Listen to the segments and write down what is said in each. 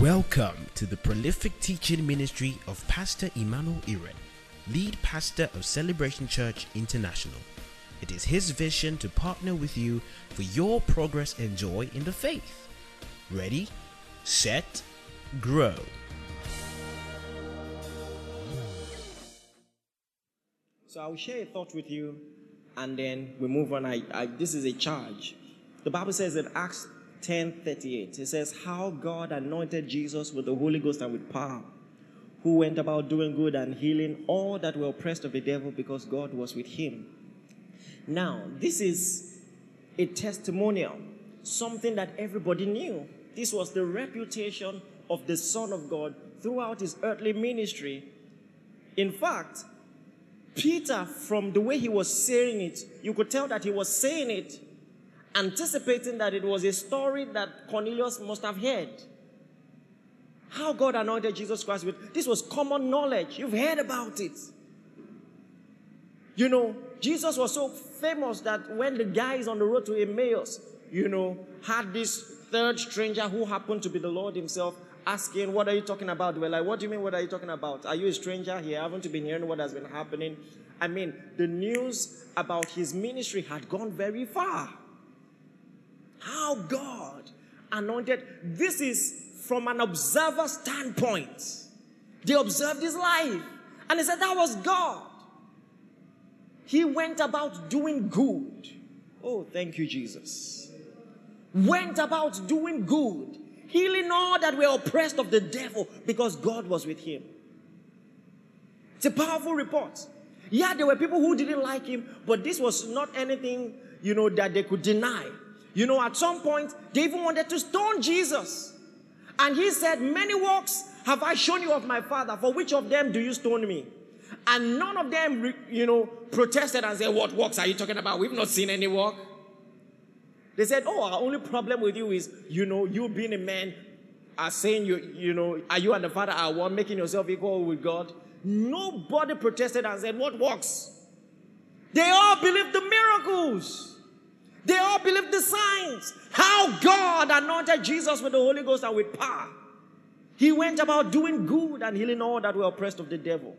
Welcome to the prolific teaching ministry of Pastor Emmanuel Iren, lead pastor of Celebration Church International. It is his vision to partner with you for your progress and joy in the faith. Ready, set, grow. So I'll share a thought with you and then we move on. This is a charge. The Bible says in Acts 10:38, it says, how God anointed Jesus with the Holy Ghost and with power, who went about doing good and healing all that were oppressed of the devil, because God was with him. Now, this is a testimonial, something that everybody knew. This was the reputation of the Son of God throughout his earthly ministry. In fact, Peter, from the way he was saying it, you could tell that he was saying it anticipating that it was a story that Cornelius must have heard. How God anointed Jesus Christ with, this was common knowledge. You've heard about it. You know, Jesus was so famous that when the guys on the road to Emmaus, had this third stranger who happened to be the Lord himself, asking, what are you talking about? We're like, what do you mean, what are you talking about? Are you a stranger here? Haven't you been hearing what has been happening? I mean, the news about his ministry had gone very far. How God anointed. This is from an observer standpoint. They observed his life. And they said that was God. He went about doing good. Oh, thank you, Jesus. Went about doing good. Healing all that were oppressed of the devil, because God was with him. It's a powerful report. Yeah, there were people who didn't like him, but this was not anything, that they could deny. At some point, they even wanted to stone Jesus. And he said, many works have I shown you of my Father. For which of them do you stone me? And none of them, protested and said, what works are you talking about? We've not seen any work. They said, our only problem with you is, you being a man are saying, are you and the Father are one, making yourself equal with God? Nobody protested and said, what works? They all believed the miracles. They all believed the signs. How God anointed Jesus with the Holy Ghost and with power. He went about doing good and healing all that were oppressed of the devil.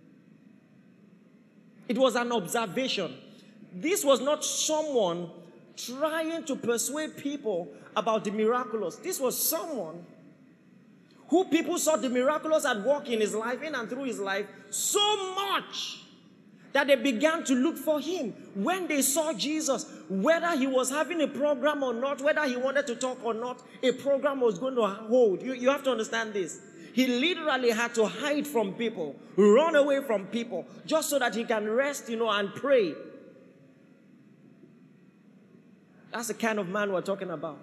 It was an observation. This was not someone trying to persuade people about the miraculous. This was someone who people saw the miraculous at work in his life, in and through his life, so much that they began to look for him. When they saw Jesus, whether he was having a program or not, whether he wanted to talk or not, a program was going to hold. You have to understand this. He literally had to hide from people, run away from people, just so that he can rest, and pray. That's the kind of man we're talking about.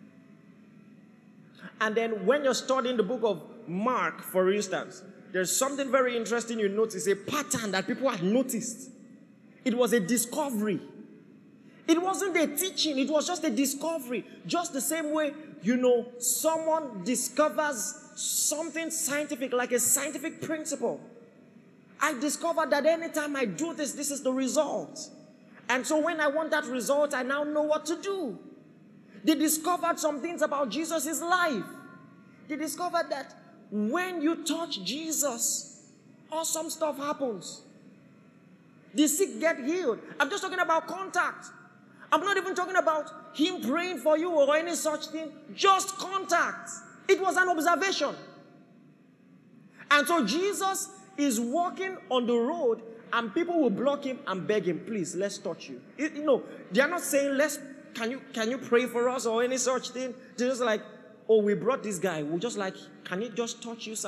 And then when you're studying the book of Mark, for instance, there's something very interesting you notice, a pattern that people had noticed. It was a discovery. It wasn't a teaching, it was just a discovery. Just the same way, someone discovers something scientific, like a scientific principle. I discovered that anytime I do this, this is the result. And so when I want that result, I now know what to do. They discovered some things about Jesus' life. They discovered that when you touch Jesus, awesome stuff happens. The sick get healed. I'm just talking about contact. I'm not even talking about him praying for you or any such thing. Just contact. It was an observation. And so Jesus is walking on the road and people will block him and beg him, please, let's touch you. They are not saying, can you pray for us or any such thing. They're just like, oh, we brought this guy. We're just like, can he just touch you, sir?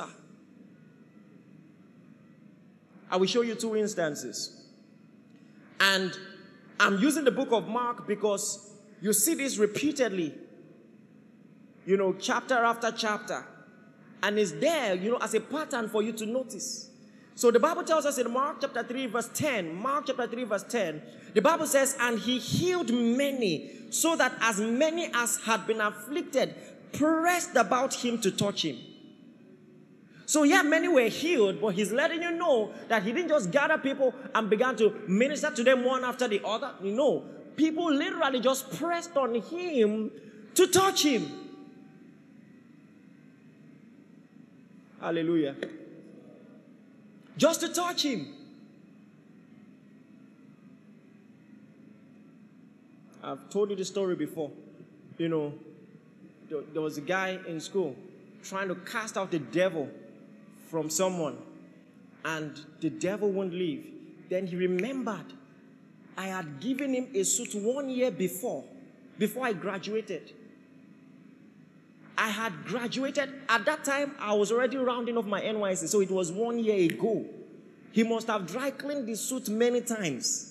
I will show you two instances. And I'm using the book of Mark because you see this repeatedly, chapter after chapter. And it's there, as a pattern for you to notice. So the Bible tells us in Mark chapter 3 verse 10, the Bible says, and he healed many, so that as many as had been afflicted pressed about him to touch him. So yeah, many were healed, but he's letting you know that he didn't just gather people and began to minister to them one after the other. No, people literally just pressed on him to touch him. Hallelujah. Just to touch him. I've told you the story before. You know, there was a guy in school trying to cast out the devil from someone, and the devil wouldn't leave. Then he remembered I had given him a suit 1 year before I graduated. I had graduated. At that time, I was already rounding off my NYSC, so it was 1 year ago. He must have dry cleaned the suit many times.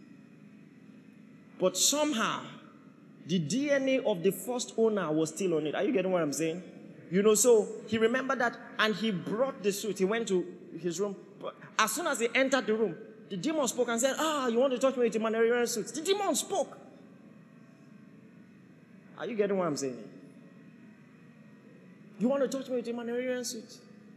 But somehow, the DNA of the first owner was still on it. Are you getting what I'm saying? You know, so he remembered that, and he brought the suit. He went to his room. But as soon as he entered the room, the demon spoke and said, you want to touch me with a Manarian suit? The demon spoke. Are you getting what I'm saying? You want to touch me with a Manarian suit?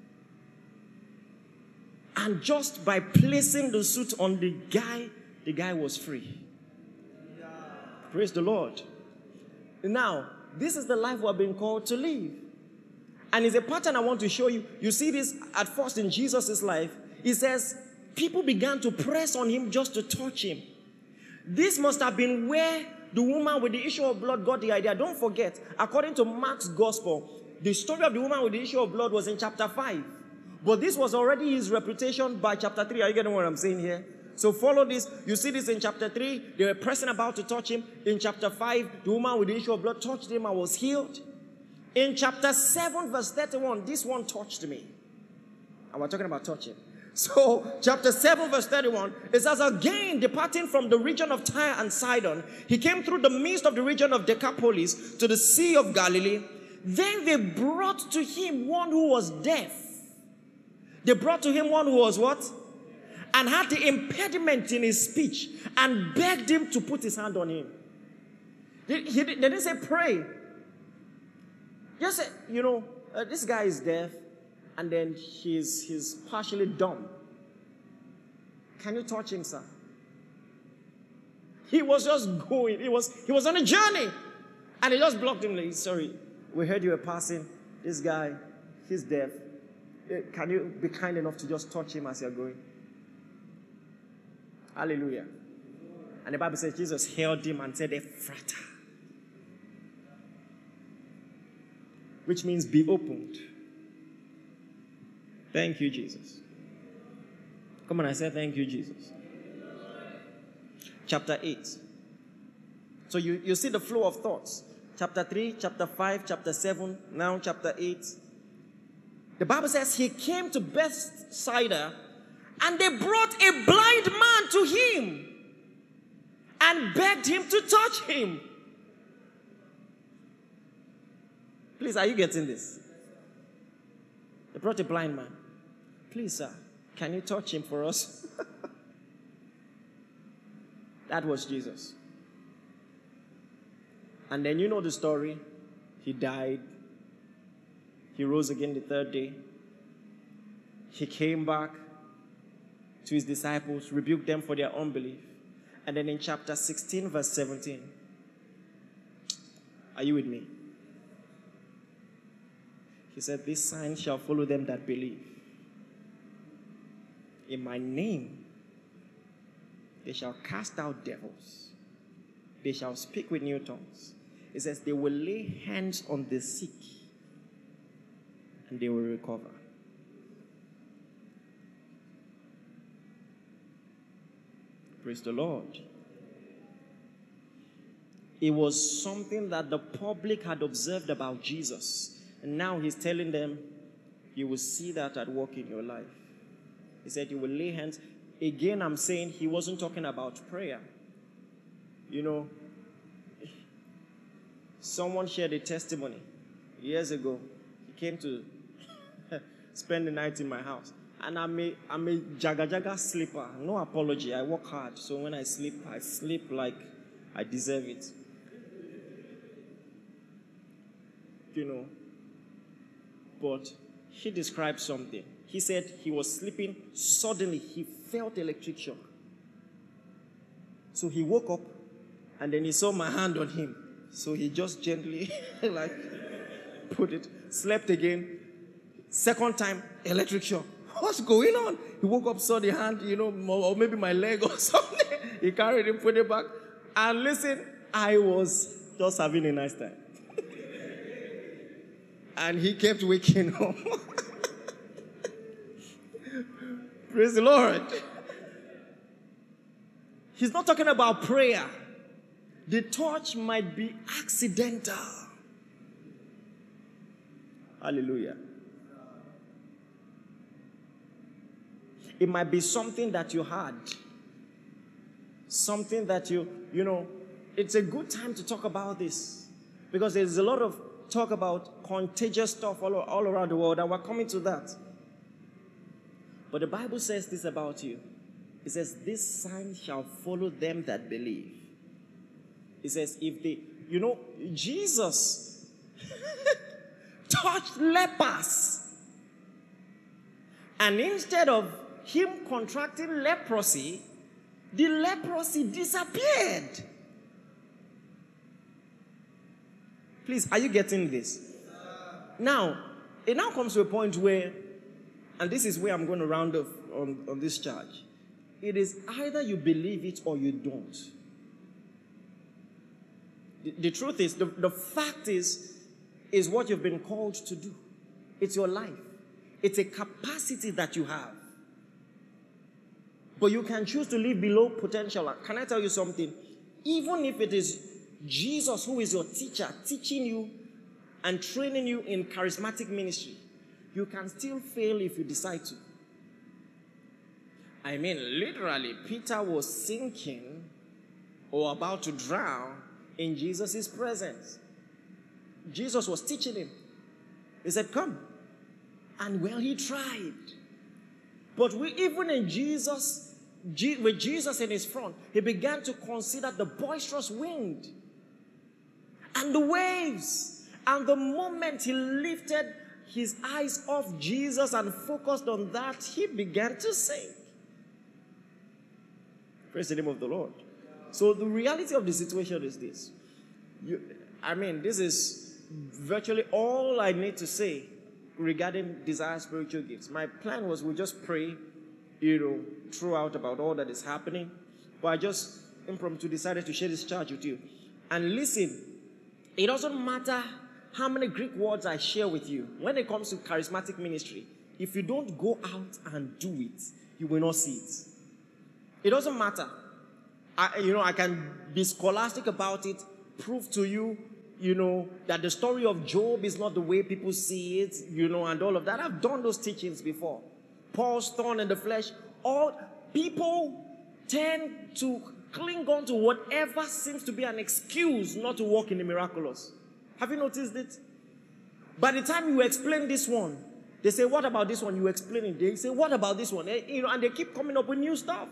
And just by placing the suit on the guy was free. Yeah. Praise the Lord. Now, this is the life we're being called to live. And it's a pattern I want to show you. You see this at first in Jesus' life. He says, people began to press on him just to touch him. This must have been where the woman with the issue of blood got the idea. Don't forget, according to Mark's gospel, the story of the woman with the issue of blood was in chapter 5. But this was already his reputation by chapter 3. Are you getting what I'm saying here? So follow this. You see this in chapter 3. They were pressing about to touch him. In chapter 5, the woman with the issue of blood touched him and was healed. In chapter 7, verse 31, this one touched me. And we're talking about touching. So, chapter 7, verse 31, it says, again, departing from the region of Tyre and Sidon, he came through the midst of the region of Decapolis to the Sea of Galilee. Then they brought to him one who was deaf. They brought to him one who was what? And had the impediment in his speech and begged him to put his hand on him. They didn't say pray. Just say, this guy is deaf and then he's partially dumb. Can you touch him, sir? He was just going. He was on a journey. And he just blocked him. Like, sorry, we heard you were passing. This guy, he's deaf. Can you be kind enough to just touch him as you're going? Hallelujah. And the Bible says Jesus held him and said, Ephphatha. Which means be opened. Thank you, Jesus. Come on, I said thank you, Jesus. Chapter 8. So you see the flow of thoughts. Chapter 3, chapter 5, chapter 7, now chapter 8. The Bible says he came to Bethsaida and they brought a blind man to him and begged him to touch him. Please, are you getting this? They brought a blind man. Please, sir, can you touch him for us? That was Jesus. And then you know the story. He died. He rose again the third day. He came back to his disciples, rebuked them for their unbelief. And then in chapter 16, verse 17. Are you with me? He said, "This sign shall follow them that believe. In my name, they shall cast out devils. They shall speak with new tongues." It says, they will lay hands on the sick and they will recover. Praise the Lord. It was something that the public had observed about Jesus. And now he's telling them, you will see that at work in your life. He said, you will lay hands. Again, I'm saying he wasn't talking about prayer. Someone shared a testimony years ago. He came to spend the night in my house. And I'm a jaga sleeper. No apology. I work hard. So when I sleep like I deserve it. But he described something. He said he was sleeping. Suddenly, he felt electric shock. So he woke up, and then he saw my hand on him. So he just gently, put it, slept again. Second time, electric shock. What's going on? He woke up, saw the hand, or maybe my leg or something. He carried it, put it back. And listen, I was just having a nice time. And he kept waking up. Praise the Lord. He's not talking about prayer. The touch might be accidental. Hallelujah. It might be something that you had. Something that it's a good time to talk about this. Because there's a lot of talk about contagious stuff all around the world, and we're coming to that. But the Bible says this about you. It says, this sign shall follow them that believe. It says, Jesus touched lepers. And instead of him contracting leprosy, the leprosy disappeared. Please, are you getting this? Now, it now comes to a point where, and this is where I'm going to round off on this charge. It is either you believe it or you don't. The truth is, the fact is what you've been called to do. It's your life. It's a capacity that you have. But you can choose to live below potential. Can I tell you something? Even if it is Jesus who is your teacher, teaching you and training you in charismatic ministry, you can still fail if you decide to. I mean, literally, Peter was sinking or about to drown in Jesus' presence. Jesus was teaching him. He said, come. And well, he tried. But even in Jesus, with Jesus in his front, he began to consider the boisterous wind and the waves. And the moment he lifted his eyes off Jesus and focused on that, he began to sink. Praise the name of the Lord. So the reality of the situation is this. This is virtually all I need to say regarding desire spiritual gifts. My plan was we'll just pray, throughout about all that is happening. But I just impromptu decided to share this charge with you. And listen, it doesn't matter how many Greek words I share with you. When it comes to charismatic ministry, if you don't go out and do it, you will not see it. It doesn't matter. I can be scholastic about it, prove to you, that the story of Job is not the way people see it, and all of that. I've done those teachings before. Paul's thorn in the flesh. All people tend to cling on to whatever seems to be an excuse not to walk in the miraculous. Have you noticed it? By the time you explain this one, they say, what about this one? You explain it. They say, what about this one? And they keep coming up with new stuff.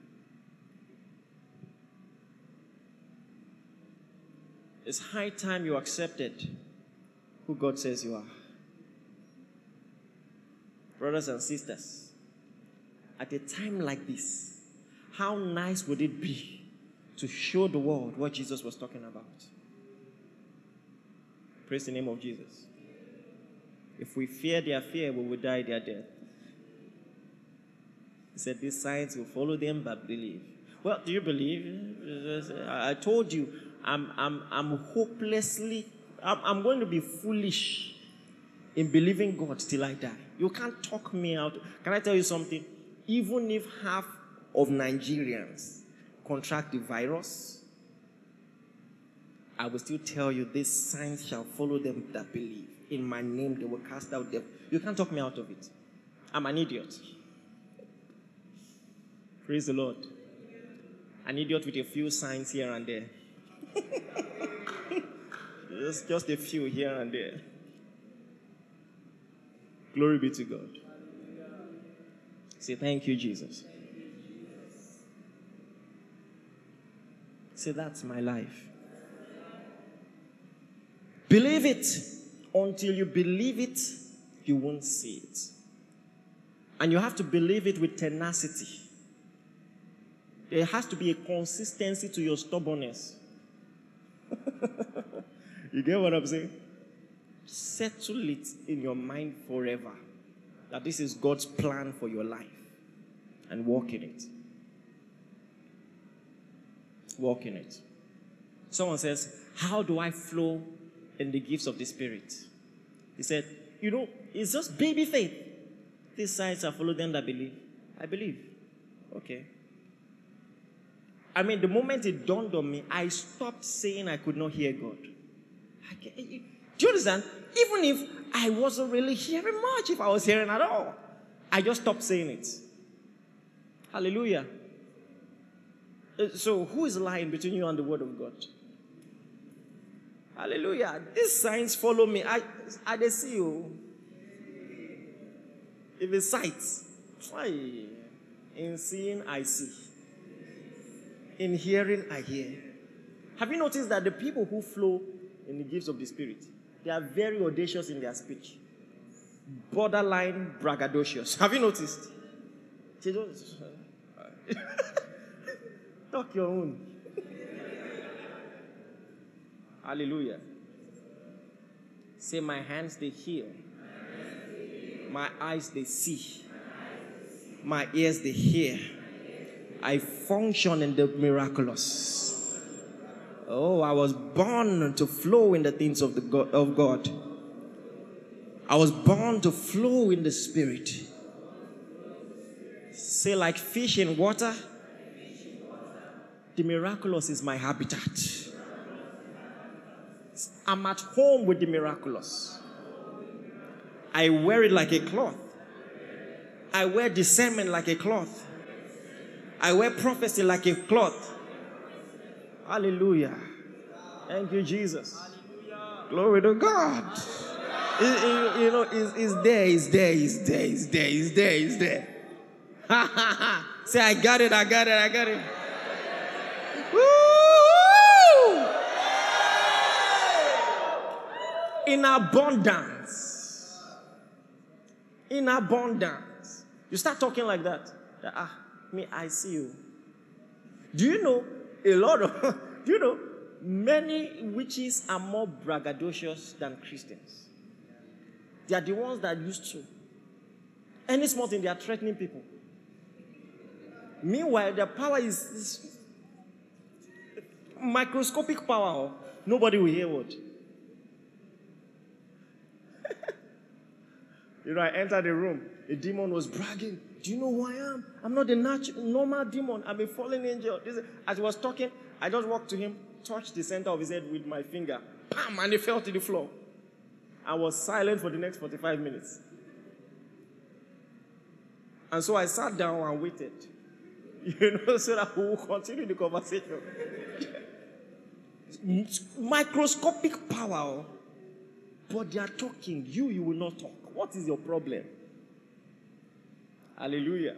It's high time you accepted who God says you are. Brothers and sisters, at a time like this, how nice would it be to show the world what Jesus was talking about? Praise the name of Jesus. If we fear their fear, we will die their death. He said, these signs will follow them that believe. Well, do you believe? I told you, I'm hopelessly, I'm going to be foolish in believing God till I die. You can't talk me out. Can I tell you something? Even if half of Nigerians contract the virus, I will still tell you, these signs shall follow them that believe. In my name, they will cast out devils. You can't talk me out of it. I'm an idiot. Praise the Lord. An idiot with a few signs here and there. just a few here and there. Glory be to God. Say, thank you, Jesus. Say, that's my life. Believe it. Until you believe it, you won't see it. And you have to believe it with tenacity. There has to be a consistency to your stubbornness. You get what I'm saying? settle it in your mind forever that this is God's plan for your life, and walk in it. Walk in it. Someone says, how do I flow in the gifts of the Spirit? He said, it's just baby faith. These signs are followed them that believe. I believe. Okay. I mean, the moment it dawned on me, I stopped saying I could not hear God. Do you understand? Even if I wasn't really hearing much, if I was hearing at all, I just stopped saying it. Hallelujah. So who is lying between you and the word of God? Hallelujah. These signs follow me. I they see you. If it's sight, in seeing I see. In hearing I hear. Have you noticed that the people who flow in the gifts of the Spirit, they are very audacious in their speech? Borderline braggadocious. Have you noticed? They don't talk your own. Hallelujah. Say, my hands they heal. My eyes they see. My ears they hear. I function in the miraculous. Oh, I was born to flow in the things of God. I was born to flow in the Spirit. Say, like fish in water, the miraculous is my habitat. I'm at home with the miraculous. I wear it like a cloth. I wear discernment like a cloth. I wear prophecy like a cloth. Hallelujah. Thank you, Jesus. Hallelujah. Glory to God. It's there. Say, I got it. Woo! In abundance. You start talking like that. I see you. Do you know many witches are more braggadocious than Christians? They are the ones that used to. Any small thing, they are threatening people. Meanwhile, their power is microscopic power. Nobody will hear what. I entered the room. A demon was bragging. Do you know who I am? I'm not a normal demon. I'm a fallen angel. As he was talking, I just walked to him, touched the center of his head with my finger. Bam! And he fell to the floor. I was silent for the next 45 minutes. And so I sat down and waited. So that we will continue the conversation. Microscopic power. But they are talking. You will not talk. What is your problem? Hallelujah.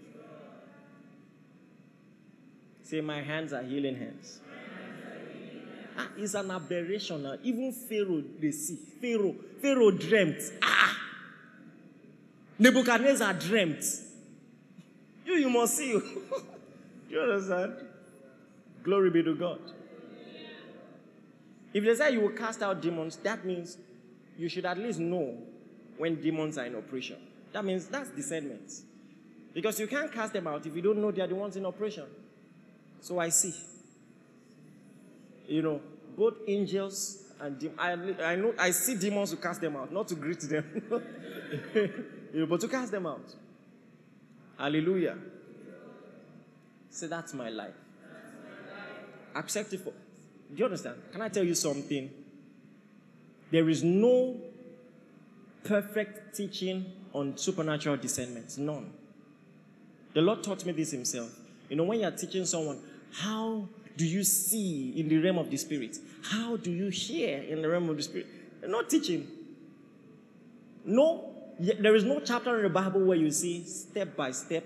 Say, my hands are healing hands. It's an aberration now. Even Pharaoh, they see. Pharaoh dreamt. Nebuchadnezzar dreamt. You must see. You understand? Glory be to God. If they say you will cast out demons, that means you should at least know when demons are in operation. That means that's discernment. Because you can't cast them out if you don't know they are the ones in operation. So I see. Both angels and demons. I see demons to cast them out, not to greet them. But to cast them out. Hallelujah. Say, that's my life. Accept it for. Do you understand? Can I tell you something? There is no perfect teaching on supernatural discernment. None. The Lord taught me this himself. When you're teaching someone, how do you see in the realm of the Spirit? How do you hear in the realm of the Spirit? They're not teaching. No, there is no chapter in the Bible where you see step by step,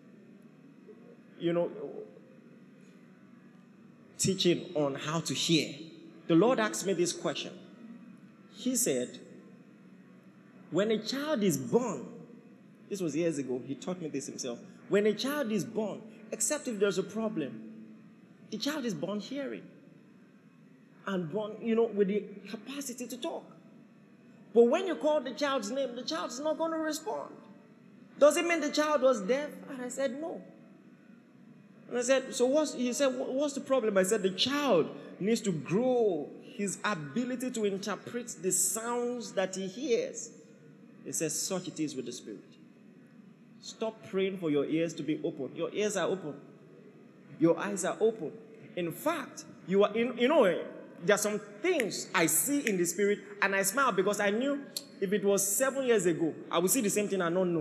teaching on how to hear. The Lord asked me this question. He said, when a child is born, this was years ago, he taught me this himself. When a child is born, except if there's a problem, the child is born hearing. And born, with the capacity to talk. But when you call the child's name, the child's not going to respond. Does it mean the child was deaf? And I said, no. And I said, so he said, what's the problem? I said, the child needs to grow his ability to interpret the sounds that he hears. He says, such it is with the Spirit. Stop praying for your ears to be open. Your ears are open. Your eyes are open. In fact, there are some things I see in the Spirit, and I smile because I knew if it was 7 years ago, I would see the same thing and not know.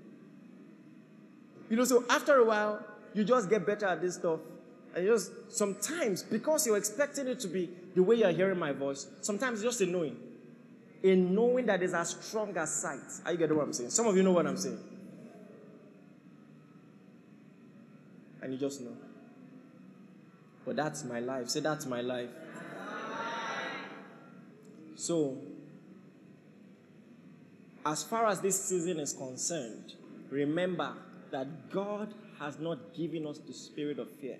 So after a while, you just get better at this stuff. And sometimes, because you're expecting it to be the way you're hearing my voice, sometimes it's just a knowing. A knowing that is as strong as sight. Are you getting what I'm saying? Some of you know what I'm saying. And you just know. But that's my life. Say, that's my life. So, as far as this season is concerned, remember that God has not given us the spirit of fear,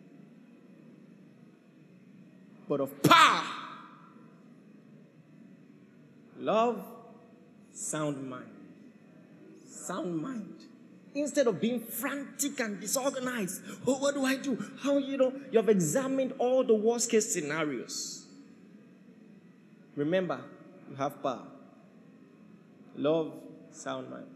but of power, love, sound mind. Sound mind. Instead of being frantic and disorganized. Oh, what do I do? How, you have examined all the worst case scenarios. Remember, you have power. Love, sound mind.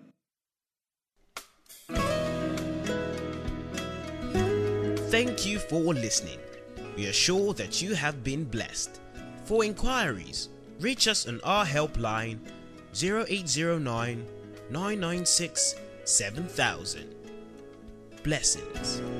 Thank you for listening. We are sure that you have been blessed. For inquiries, reach us on our helpline 0809 996 7000. Blessings.